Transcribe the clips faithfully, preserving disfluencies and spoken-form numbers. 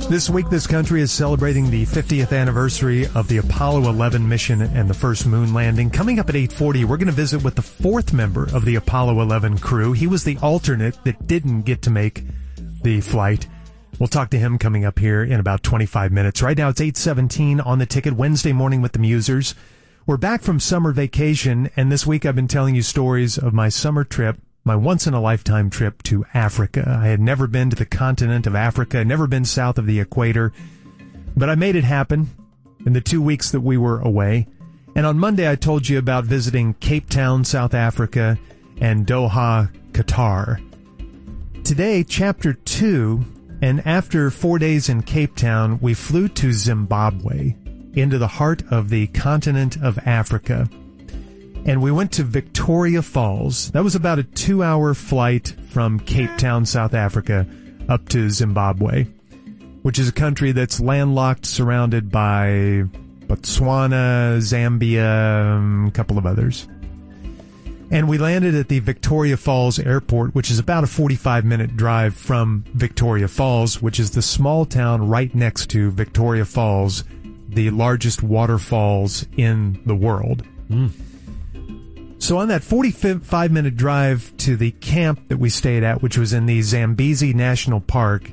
This week, this country is celebrating the fiftieth anniversary of the Apollo eleven mission and the first moon landing. Coming up at eight forty, we're going to visit with the fourth member of the Apollo eleven crew. He was the alternate that didn't get to make the flight. We'll talk to him coming up here in about twenty-five minutes. Right now, it's eight seventeen on the ticket, Wednesday morning with the Musers. We're back from summer vacation, and this week I've been telling you stories of my summer trip, my once-in-a-lifetime trip to Africa. I had never been to the continent of Africa, never been south of the equator, but I made it happen in the two weeks that we were away. And on Monday, I told you about visiting Cape Town, South Africa, and Doha, Qatar. Today, chapter two, and after four days in Cape Town, we flew to Zimbabwe, into the heart of the continent of Africa. And we went to Victoria Falls. That was about a two-hour flight from Cape Town, South Africa, up to Zimbabwe, which is a country that's landlocked, surrounded by Botswana, Zambia, um, a couple of others. And we landed at the Victoria Falls Airport, which is about a forty-five minute drive from Victoria Falls, which is the small town right next to Victoria Falls, the largest waterfalls in the world. Mm. So on that forty-five minute drive to the camp that we stayed at, which was in the Zambezi National Park,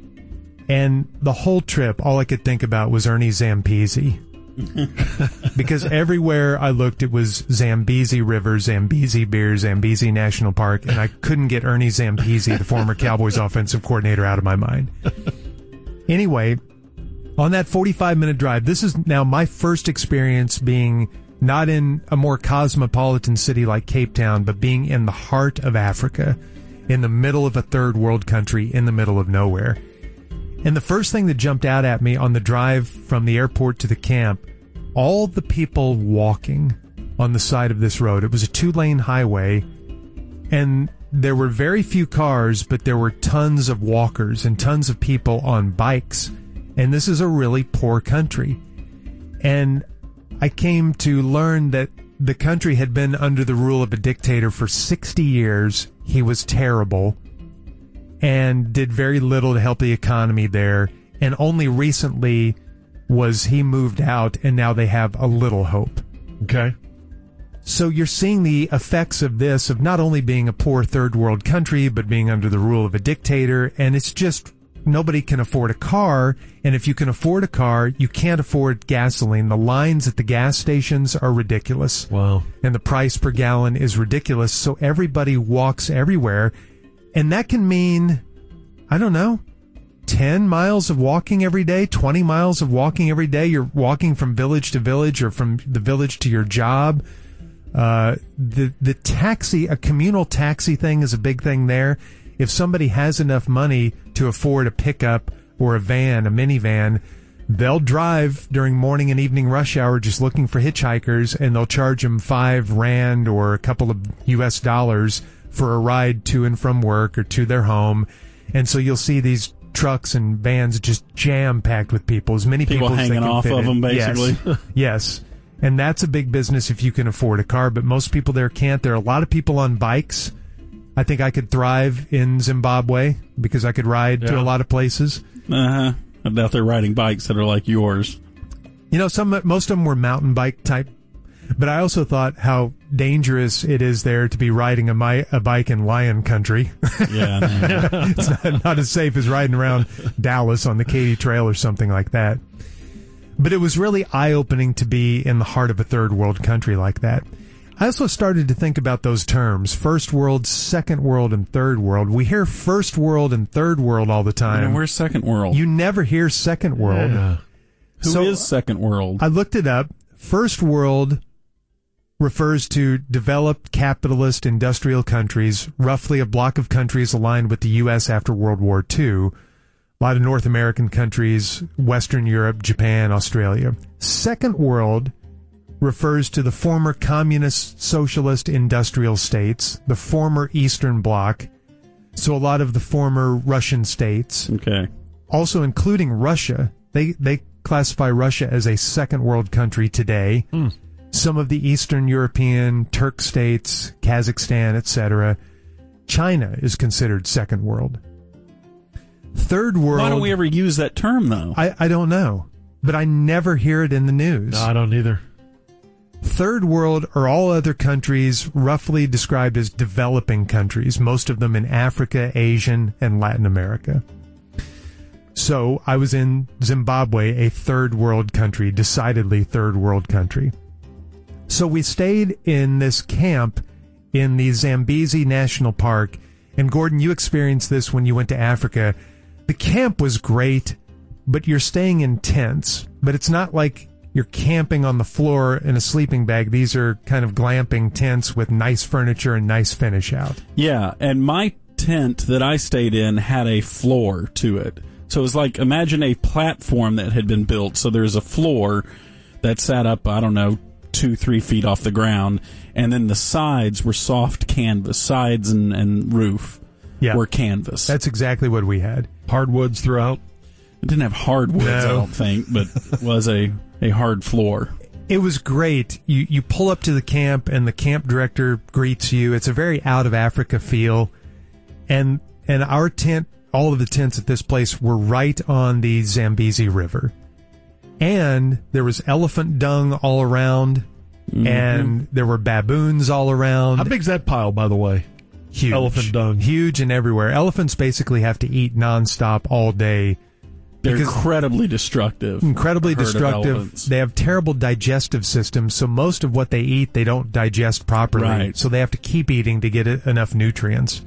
and the whole trip, all I could think about was Ernie Zampese. Because everywhere I looked, it was Zambezi River, Zambezi Beer, Zambezi National Park, and I couldn't get Ernie Zampese, the former Cowboys offensive coordinator, out of my mind. Anyway, on that forty-five minute drive, this is now my first experience being not in a more cosmopolitan city like Cape Town, but being in the heart of Africa, in the middle of a third world country, in the middle of nowhere. And the first thing that jumped out at me on the drive from the airport to the camp, all the people walking on the side of this road. It was a two-lane highway, and there were very few cars, but there were tons of walkers and tons of people on bikes. And this is a really poor country. And I came to learn that the country had been under the rule of a dictator for sixty years. He was terrible and did very little to help the economy there. And only recently was he moved out, and now they have a little hope. Okay. So you're seeing the effects of this, of not only being a poor third world country, but being under the rule of a dictator. And it's just, nobody can afford a car, and if you can afford a car, you can't afford gasoline. The lines at the gas stations are ridiculous. Wow. And the price per gallon is ridiculous, so everybody walks everywhere. And that can mean, I don't know, ten miles of walking every day, twenty miles of walking every day. You're walking from village to village or from the village to your job. Uh, the, the taxi, a communal taxi thing is a big thing there. If somebody has enough money to afford a pickup or a van, a minivan, they'll drive during morning and evening rush hour just looking for hitchhikers, and they'll charge them five rand or a couple of U S dollars for a ride to and from work or to their home. And so you'll see these trucks and vans just jam-packed with people, as many people, people as they hanging can off fit of in. them, basically. Yes. Yes. And that's a big business if you can afford a car, but most people there can't. There are a lot of people on bikes. I think I could thrive in Zimbabwe because I could ride yeah. to a lot of places. Uh-huh. I doubt they're riding bikes that are like yours. You know, some most of them were mountain bike type, but I also thought how dangerous it is there to be riding a, mi- a bike in lion country. Yeah. It's not, not as safe as riding around Dallas on the Katy Trail or something like that. But it was really eye-opening to be in the heart of a third world country like that. I also started to think about those terms, first world, second world, and third world. We hear first world and third world all the time. And where's second world? You never hear second world. Yeah. Who so is second world? I looked it up. First world refers to developed capitalist industrial countries, roughly a block of countries aligned with the U S after World War Two. A lot of North American countries, Western Europe, Japan, Australia. Second world refers to the former communist, socialist, industrial states, the former Eastern Bloc, so a lot of the former Russian states. Okay. Also including Russia. They they classify Russia as a second world country today. Mm. Some of the Eastern European, Turk states, Kazakhstan, et cetera. China is considered second world. Third world. Why don't we ever use that term, though? I, I don't know, but I never hear it in the news. No, I don't either. Third world are all other countries roughly described as developing countries, most of them in Africa, Asian, and Latin America. So I was in Zimbabwe, a third world country, decidedly third world country. So we stayed in this camp in the Zambezi National Park. And Gordon, you experienced this when you went to Africa. The camp was great, but you're staying in tents. But it's not like you're camping on the floor in a sleeping bag. These are kind of glamping tents with nice furniture and nice finish out. Yeah, and my tent that I stayed in had a floor to it. So it was like, imagine a platform that had been built. So there's a floor that sat up, I don't know, two, three feet off the ground. And then the sides were soft canvas. Sides and, and roof yeah. were canvas. That's exactly what we had. Hardwoods throughout? It didn't have hardwoods, no. I don't think, but it was a, a hard floor. It was great. You you pull up to the camp, and the camp director greets you. It's a very out-of-Africa feel. And and our tent, all of the tents at this place were right on the Zambezi River. And there was elephant dung all around, mm-hmm. and there were baboons all around. How big's that pile, by the way? Huge. Elephant dung. Huge and everywhere. Elephants basically have to eat nonstop all day. They're incredibly destructive. Incredibly destructive. They have terrible digestive systems, so most of what they eat, they don't digest properly. Right. So they have to keep eating to get enough nutrients.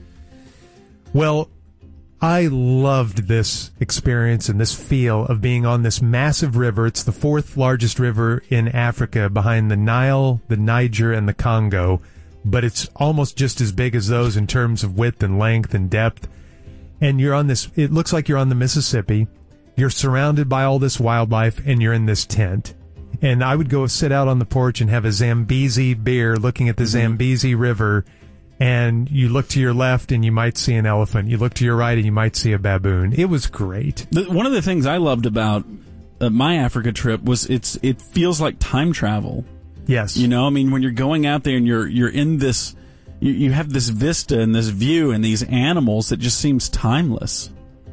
Well, I loved this experience and this feel of being on this massive river. It's the fourth largest river in Africa behind the Nile, the Niger, and the Congo, but it's almost just as big as those in terms of width and length and depth. And you're on this, it looks like you're on the Mississippi. You're surrounded by all this wildlife, and you're in this tent. And I would go sit out on the porch and have a Zambezi beer looking at the mm-hmm. Zambezi River, and you look to your left and you might see an elephant. You look to your right and you might see a baboon. It was great. The, one of the things I loved about uh, my Africa trip was it's it feels like time travel. Yes. You know, I mean, when you're going out there and you're you're in this, you, you have this vista and this view and these animals that just seems timeless.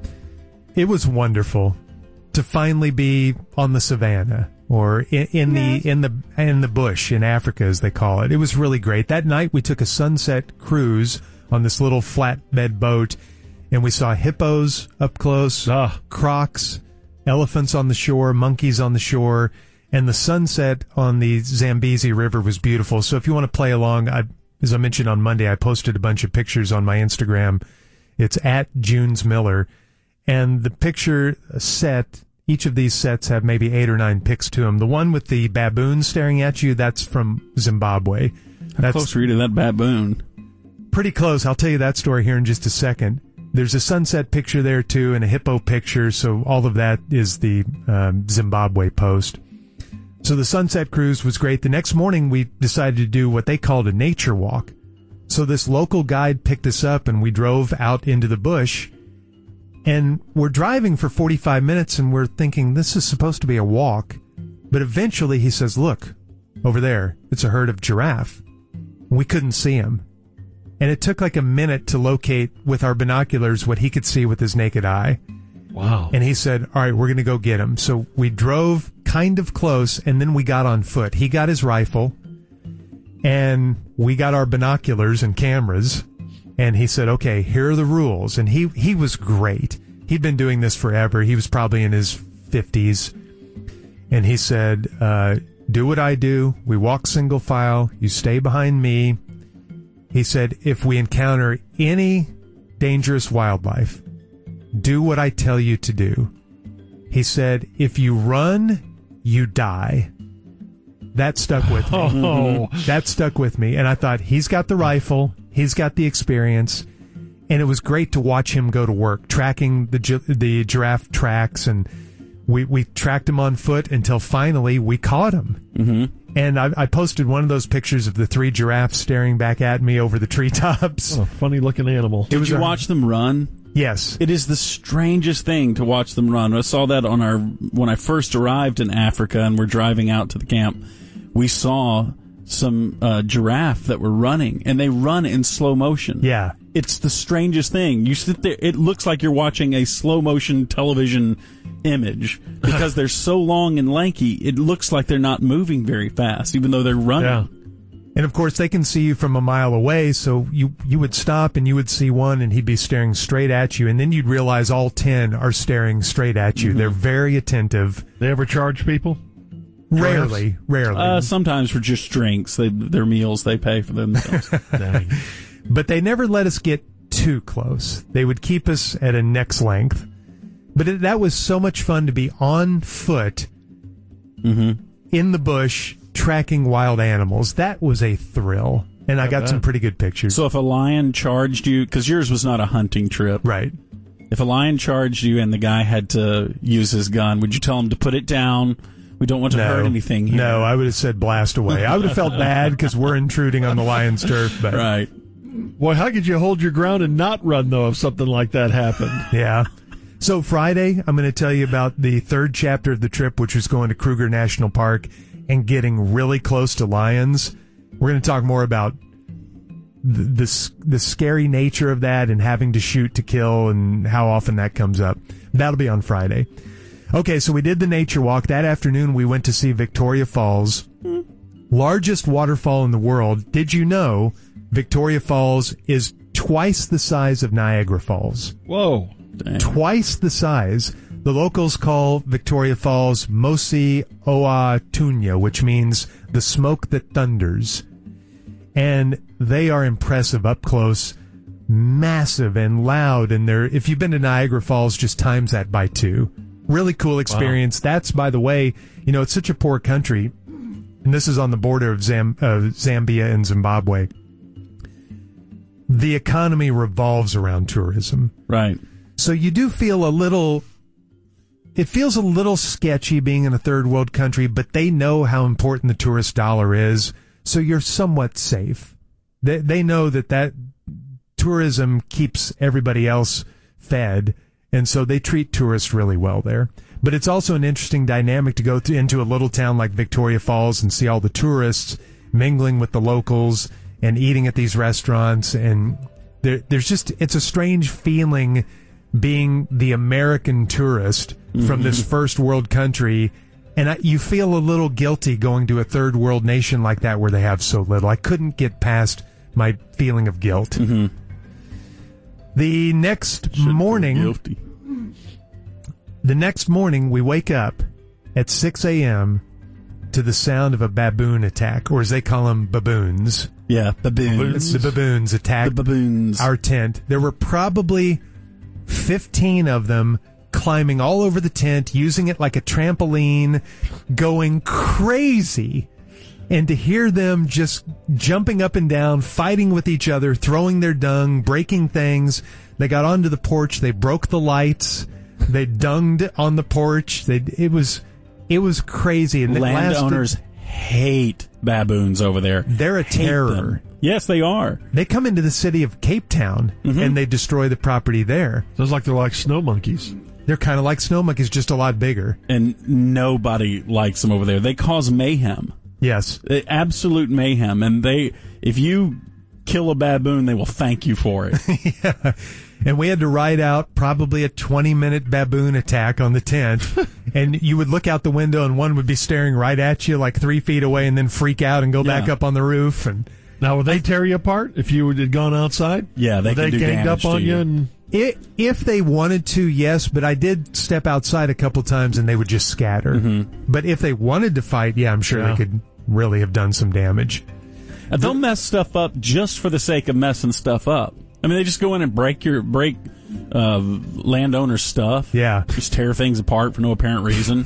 It was wonderful to finally be on the savannah or in, in the in the in the bush in Africa, as they call it. It was really great. That night we took a sunset cruise on this little flatbed boat, and we saw hippos up close, ah. crocs, elephants on the shore, monkeys on the shore, and the sunset on the Zambezi River was beautiful. So if you want to play along, I, as I mentioned on Monday, I posted a bunch of pictures on my Instagram. It's at Junes Miller. And the picture set, each of these sets have maybe eight or nine pics to them. The one with the baboon staring at you, that's from Zimbabwe. How that's close were you to that baboon? Pretty close. I'll tell you that story here in just a second. There's a sunset picture there, too, and a hippo picture, so all of that is the um, Zimbabwe post. So the sunset cruise was great. The next morning, we decided to do what they called a nature walk. So this local guide picked us up, and we drove out into the bush. And we're driving for forty-five minutes, and we're thinking, this is supposed to be a walk. But eventually he says, look, over there, it's a herd of giraffe. We couldn't see him. And it took like a minute to locate with our binoculars what he could see with his naked eye. Wow. And he said, all right, we're going to go get him. So we drove kind of close, and then we got on foot. He got his rifle, and we got our binoculars and cameras. And he said, okay, here are the rules. And he, he was great. He'd been doing this forever. He was probably in his fifties. And he said, uh, do what I do. We walk single file. You stay behind me. He said, if we encounter any dangerous wildlife, do what I tell you to do. He said, if you run, you die. That stuck with me. Oh. That stuck with me. And I thought, he's got the rifle. He's got the experience. And it was great to watch him go to work, tracking the gi- the giraffe tracks. And we, we tracked him on foot until finally we caught him. Mm-hmm. And I, I posted one of those pictures of the three giraffes staring back at me over the treetops. Oh, funny-looking animal. Did you a, watch them run? Yes. It is the strangest thing to watch them run. I saw that on our when I first arrived in Africa and we're driving out to the camp. We saw some uh, giraffe that were running, and they run in slow motion. Yeah. it's the strangest thing. You sit there, it looks like you're watching a slow motion television image because they're so long and lanky. It looks like they're not moving very fast, even though they're running. Yeah. And of course, they can see you from a mile away, so you, you would stop and you would see one and he'd be staring straight at you, and then you'd realize all ten are staring straight at you. Mm-hmm. They're very attentive. They ever charge people? Rarely, rarely. Uh, sometimes for just drinks. They, their meals, they pay for themselves. Dang. But they never let us get too close. They would keep us at a neck's length. But it, that was so much fun to be on foot mm-hmm. in the bush tracking wild animals. That was a thrill. And I, I got bet. some pretty good pictures. So if a lion charged you, because yours was not a hunting trip. Right. If a lion charged you and the guy had to use his gun, would you tell him to put it down? We don't want to no, hurt anything here. No, I would have said blast away. I would have felt bad because we're intruding on the lion's turf. But right. Well, how could you hold your ground and not run, though, if something like that happened? Yeah. So Friday, I'm going to tell you about the third chapter of the trip, which was going to Kruger National Park and getting really close to lions. We're going to talk more about the, the, the scary nature of that and having to shoot to kill and how often that comes up. That'll be on Friday. Okay, so we did the nature walk. That afternoon, we went to see Victoria Falls, mm. largest waterfall in the world. Did you know Victoria Falls is twice the size of Niagara Falls? Whoa. Dang. Twice the size. The locals call Victoria Falls Mosi Oa Tunya, which means the smoke that thunders. And they are impressive up close, massive and loud. And they're, if you've been to Niagara Falls, just times that by two. Really cool experience. Wow. That's, by the way, you know, it's such a poor country, and this is on the border of Zam- uh, Zambia and Zimbabwe. The economy revolves around tourism. Right. So you do feel a little, it feels a little sketchy being in a third world country, but they know how important the tourist dollar is, so you're somewhat safe. They, they know that that tourism keeps everybody else fed, and so they treat tourists really well there. But it's also an interesting dynamic to go to, into a little town like Victoria Falls and see all the tourists mingling with the locals and eating at these restaurants. And there, there's just, it's a strange feeling being the American tourist mm-hmm. from this first world country. And I, you feel a little guilty going to a third world nation like that where they have so little. I couldn't get past my feeling of guilt. Mm-hmm. The next Shouldn't morning, guilty. the next morning, we wake up at six a.m. to the sound of a baboon attack, or as they call them, baboons. Yeah, baboons. The baboons attacked the baboons. our tent. There were probably fifteen of them climbing all over the tent, using it like a trampoline, going crazy. And to hear them just jumping up and down, fighting with each other, throwing their dung, breaking things. They got onto the porch. They broke the lights. They dunged on the porch. They, it was, it was crazy. And landowners hate baboons over there. They're a hate terror. Them. Yes, they are. They come into the city of Cape Town mm-hmm. and they destroy the property there. Sounds like they're like snow monkeys. They're kind of like snow monkeys, just a lot bigger. And nobody likes them over there. They cause mayhem. Yes. Absolute mayhem. And they, if you kill a baboon, they will thank you for it. Yeah. And we had to ride out probably a twenty minute baboon attack on the tent. And you would look out the window and one would be staring right at you like three feet away and then freak out and go yeah. back up on the roof. And now, would they tear you apart if you had gone outside? Yeah, they would could they do ganged damage up on to you. you and It, if they wanted to, yes, but I did step outside a couple times and they would just scatter. Mm-hmm. But if they wanted to fight, yeah, I'm sure yeah. they could really have done some damage. Uh, they'll mess stuff up just for the sake of messing stuff up. I mean, they just go in and break your break uh, landowner stuff. Yeah, just tear things apart for no apparent reason.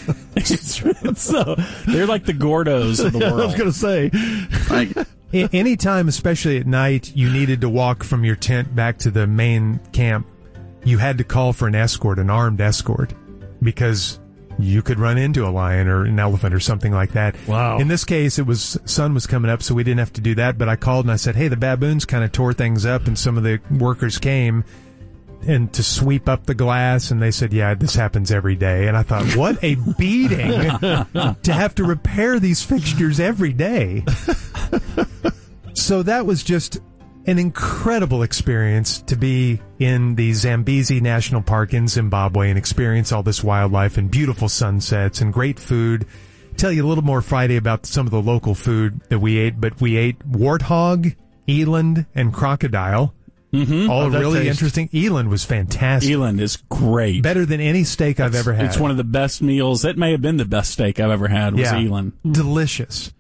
So they're like the Gordos of the world. I was going to say. Like, anytime, especially at night, you needed to walk from your tent back to the main camp, you had to call for an escort, an armed escort, because you could run into a lion or an elephant or something like that. Wow. In this case, it was sun was coming up, so we didn't have to do that. But I called and I said, hey, the baboons kind of tore things up, and some of the workers came and to sweep up the glass, and they said, yeah, this happens every day. And I thought, what a beating to have to repair these fixtures every day. So that was just an incredible experience to be in the Zambezi National Park in Zimbabwe and experience all this wildlife and beautiful sunsets and great food. Tell you a little more Friday about some of the local food that we ate, but we ate warthog, eland, and crocodile. Mm-hmm. All Oh, that really taste. interesting. Eland was fantastic. Eland is great. Better than any steak I've ever had. It's one of the best meals. It may have been the best steak I've ever had was Yeah. eland. Delicious.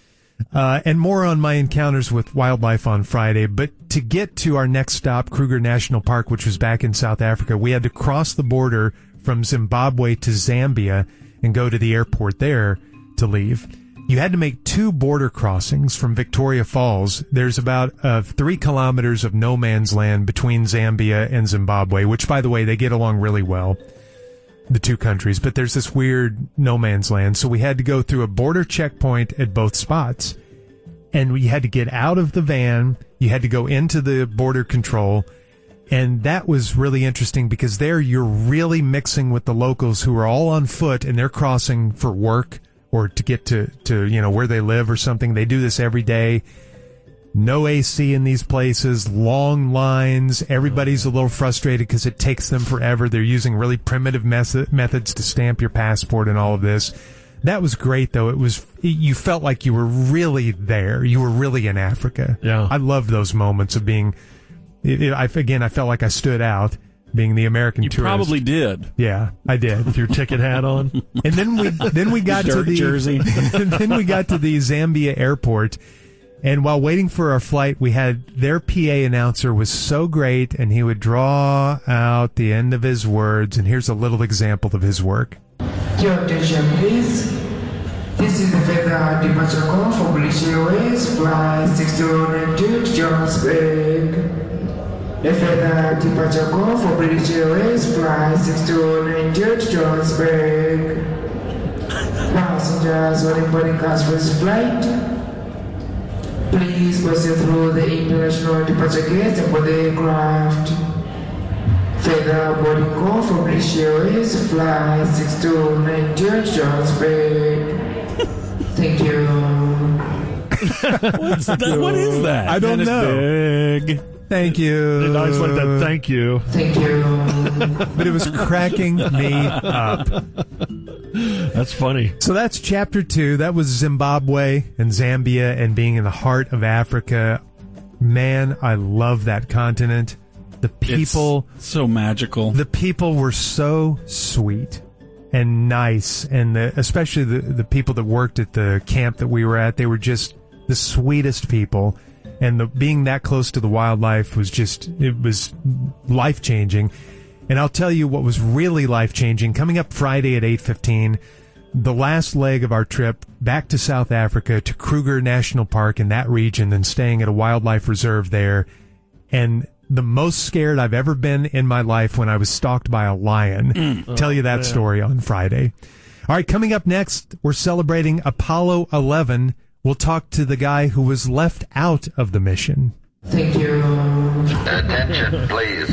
Uh, and more on my encounters with wildlife on Friday. But to get to our next stop, Kruger National Park, which was back in South Africa, we had to cross the border from Zimbabwe to Zambia and go to the airport there to leave. You had to make two border crossings from Victoria Falls. There's about uh, three kilometers of no man's land between Zambia and Zimbabwe, which, by the way, they get along really well, the two countries. But there's this weird no man's land. So we had to go through a border checkpoint at both spots. And we had to get out of the van. You had to go into the border control. And that was really interesting because there you're really mixing with the locals who are all on foot and they're crossing for work or to get to, to, you know, where they live or something. They do this every day. No A C in these places, long lines. Everybody's a little frustrated because it takes them forever. They're using really primitive method, methods to stamp your passport and all of this. That was great, though. It was, you felt like you were really there. You were really in Africa. Yeah. I loved those moments of being, it, it, I, again, I felt like I stood out being the American You tourist. probably did. Yeah, I did. With your ticket hat on. And then we then we got to Dirt the jersey. then we got to the Zambia airport, and while waiting for our flight, we had their P A announcer was so great, and he would draw out the end of his words. And here's a little example of his work. Your attention, please. This is the further departure call for British Airways, flight six two nine two to Johannesburg. A further departure call for British Airways, flight six two nine two to Johannesburg. Passengers on the boarding class first flight, please proceed through the international departure gate and board the aircraft. Further boarding call for British Airways, flight six two nine two to Johannesburg. Thank you. What's that? What is that? I don't That is know. Big. Thank you. And I just like that. Thank you. Thank you. But it was cracking me up. That's funny. So that's chapter two. That was Zimbabwe and Zambia and being in the heart of Africa. Man, I love that continent. The people, It's so magical. the people were so sweet and nice, and the, especially the the people that worked at the camp that we were at. They were just the sweetest people. And the, being that close to the wildlife was just, it was life-changing. And I'll tell you what was really life-changing. Coming up Friday at eight fifteen, the last leg of our trip back to South Africa to Kruger National Park in that region and staying at a wildlife reserve there. And the most scared I've ever been in my life when I was stalked by a lion. Mm. Tell you that man. story on Friday. All right, coming up next, we're celebrating Apollo eleven. We'll talk to the guy who was left out of the mission. Thank you. Attention, please.